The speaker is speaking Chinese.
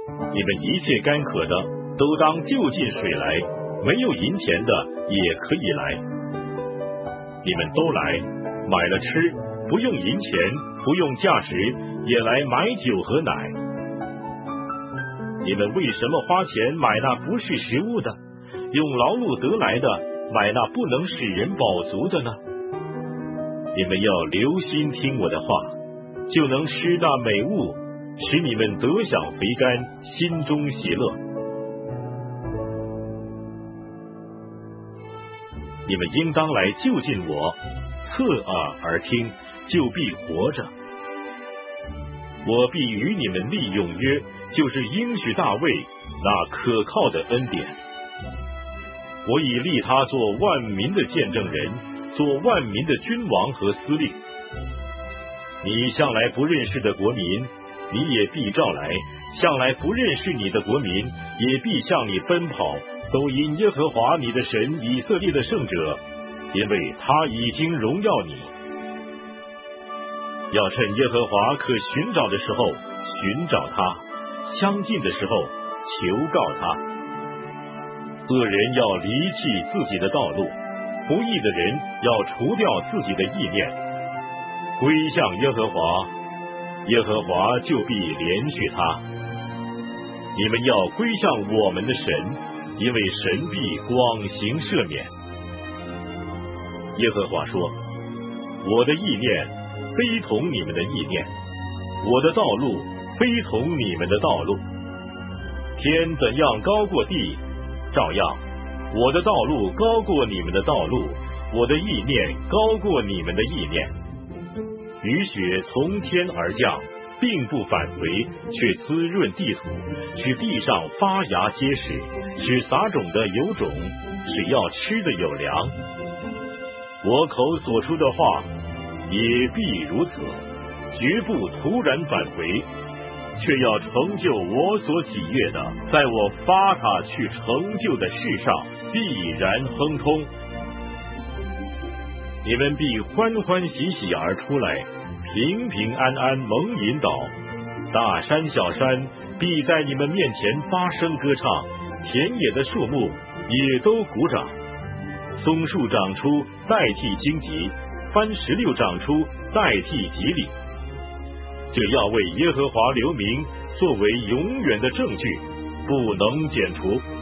你们一切干渴的，都当就近水来，没有银钱的也可以来。你们都来，买了吃，不用银钱，不用价值，也来买酒和奶。你们为什么花钱买那不是食物的，用劳碌得来的买那不能使人饱足的呢？你们要留心听我的话，就能吃那美物，使你们得享肥甘，心中喜乐。你们应当来就近我，侧耳而听，就必活着。我必与你们立永约，就是应许大卫那可靠的恩典。我已立他做万民的见证人，做万民的君王和司令。你向来不认识的国民，你也必召来；向来不认识你的国民，也必向你奔跑，都因耶和华你的神以色列的圣者，因为他已经荣耀你。要趁耶和华可寻找的时候寻找他，相近的时候求告他。恶人要离弃自己的道路，不义的人要除掉自己的意念，归向耶和华，耶和华就必怜恤他。你们要归向我们的神，因为神必广行赦免。耶和华说，我的意念非同你们的意念，我的道路非同你们的道路。天怎样高过地，照样我的道路高过你们的道路，我的意念高过你们的意念。雨雪从天而降，并不返回，却滋润地土，使地上发芽结实，使撒种的有种，使要吃的有粮。我口所出的话也必如此，绝不突然返回，却要成就我所喜悦的，在我发他去成就的事上必然亨通。你们必欢欢喜喜而出来，平平安安蒙引导。大山小山必在你们面前发声歌唱，田野的树木也都鼓掌。松树长出代替荆棘，番石榴长出代替吉利。这要为耶和华留名，作为永远的证据，不能剪除。